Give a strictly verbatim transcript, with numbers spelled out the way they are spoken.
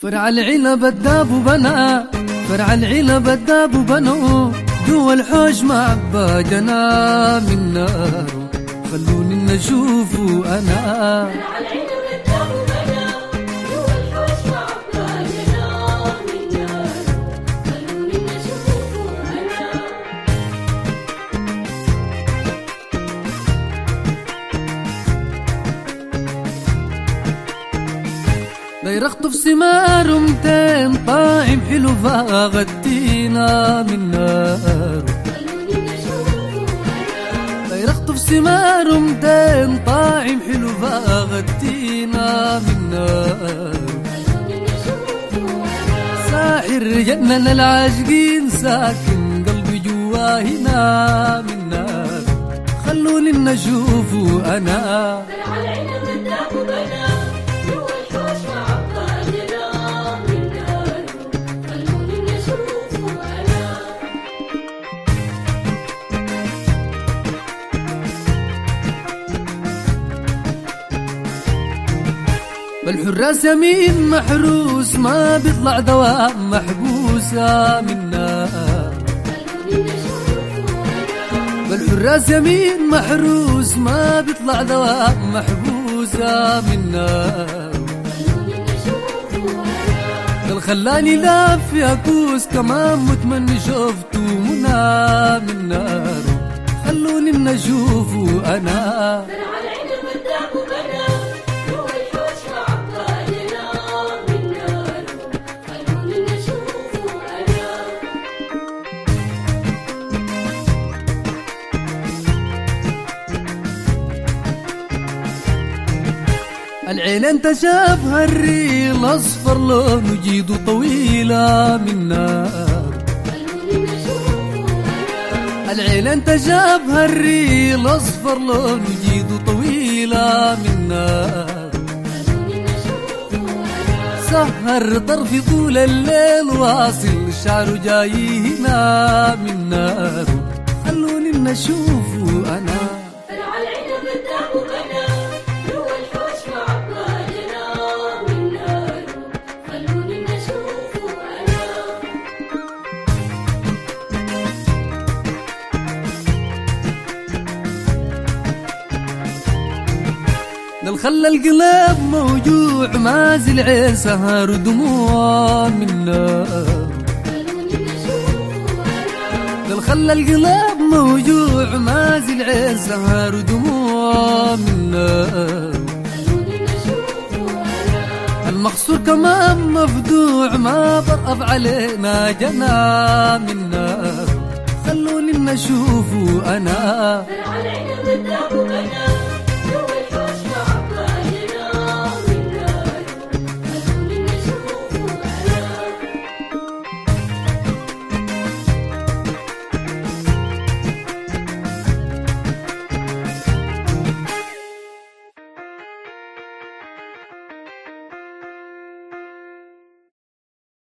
فرع العنب الداب وبنا، فرع العنب الداب وبنو جوا الحوش مع باجنا من نار، خلوني نشوفه انا. فرع العنب الداب وبنا جوا الحوش مع باجنا من نار، خلوني نشوفه انا. داير اخطف ثمار متين طاعم حلو فاغدينا من نار، خلوني نشوفه انا. داير اخطف ثمار متين طاعم حلو فاغدينا من نار، خلوني نشوفه انا. ساحر جنن العاشقين ساكن قلبي جوا هنا من نار، خلوني نشوفه انا. فرع العنب الداب وبنا جوا الحوش مع باجنا من نار، خلوني نشوفه انا. بالحراس يمين محروس ما بيطلع دوام محبوسة من نار، خلوني نشوفه انا. بالحراس يمين محروس ما بيطلع دوام محبوسة من نار، خلوني نشوفه انا. قال خلاني لاف يا كوس كمان متمني شفته منى من نار، خلوني نشوفه انا. فرع العنب الداب وبنا جوا الحوش مع باجنا من نار، خلوني نشوفه انا. العين انت شافها الريل اصفر لونه جيده طويلة من نار، خلوني نشوفه انا. العين انت شافها الريل اصفر لونه جيده طويلة من نار، خلوني نشوفه انا. سهر طرفي طول الليل واصل شعره جاي هنا من نار، خلوني نشوفه انا. فرع العنب الداب وبنا جوا الحوش مع باجنا من نار، خلوني نشوفه انا. دل خلى القلب موجوع مازل عين سهر ودموع من نار، خلوني نشوفه انا. دل خلى القلب موجوع مازل عين سهر ودموع من نار، خلوني نشوفه انا. المقصور كمان مفدوع ما برأف علينا جنا من نار، خلوني نشوفه انا. فرع العنب الداب وبنا